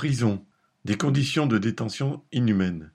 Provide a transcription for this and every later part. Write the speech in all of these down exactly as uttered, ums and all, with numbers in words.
Prison. Des conditions de détention inhumaines.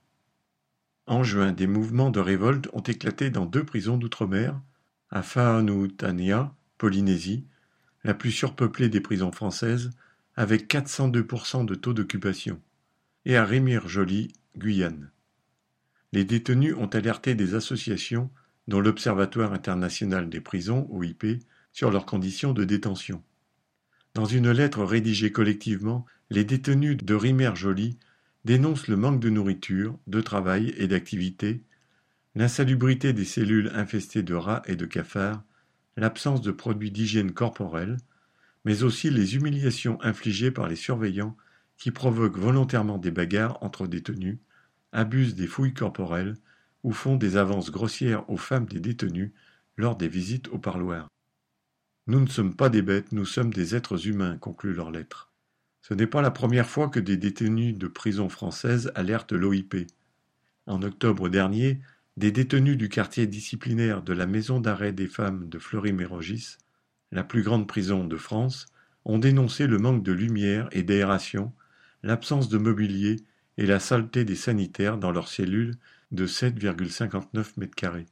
En juin, des mouvements de révolte ont éclaté dans deux prisons d'outre-mer, à Whanoutanea, Polynésie, la plus surpeuplée des prisons françaises, avec quatre cent deux pour cent de taux d'occupation, et à Rémire-Joly, Guyane. Les détenus ont alerté des associations, dont l'Observatoire international des prisons, O I P, sur leurs conditions de détention. Dans une lettre rédigée collectivement, les détenus de Rémire-Joly dénoncent le manque de nourriture, de travail et d'activité, l'insalubrité des cellules infestées de rats et de cafards, l'absence de produits d'hygiène corporelle, mais aussi les humiliations infligées par les surveillants qui provoquent volontairement des bagarres entre détenus, abusent des fouilles corporelles ou font des avances grossières aux femmes des détenus lors des visites au parloir. Nous ne sommes pas des bêtes, nous sommes des êtres humains, conclut leur lettre. Ce n'est pas la première fois que des détenus de prisons françaises alertent l'O I P. En octobre dernier, des détenus du quartier disciplinaire de la maison d'arrêt des femmes de Fleury-Mérogis, la plus grande prison de France, ont dénoncé le manque de lumière et d'aération, l'absence de mobilier et la saleté des sanitaires dans leurs cellules de sept virgule cinquante-neuf mètres carrés.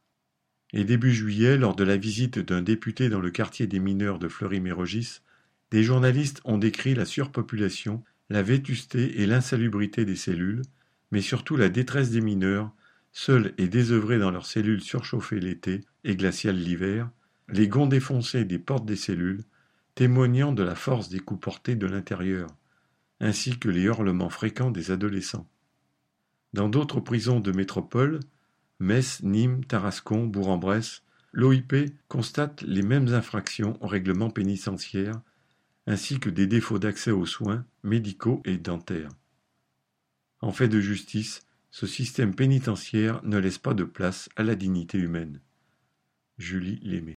Et début juillet, lors de la visite d'un député dans le quartier des mineurs de Fleury-Mérogis, des journalistes ont décrit la surpopulation, la vétusté et l'insalubrité des cellules, mais surtout la détresse des mineurs, seuls et désœuvrés dans leurs cellules surchauffées l'été et glaciales l'hiver, les gonds défoncés des portes des cellules, témoignant de la force des coups portés de l'intérieur, ainsi que les hurlements fréquents des adolescents. Dans d'autres prisons de métropole, Metz, Nîmes, Tarascon, Bourg-en-Bresse, l'O I P constate les mêmes infractions au règlement pénitentiaire, ainsi que des défauts d'accès aux soins médicaux et dentaires. En fait de justice, ce système pénitentiaire ne laisse pas de place à la dignité humaine. Julie Lémé.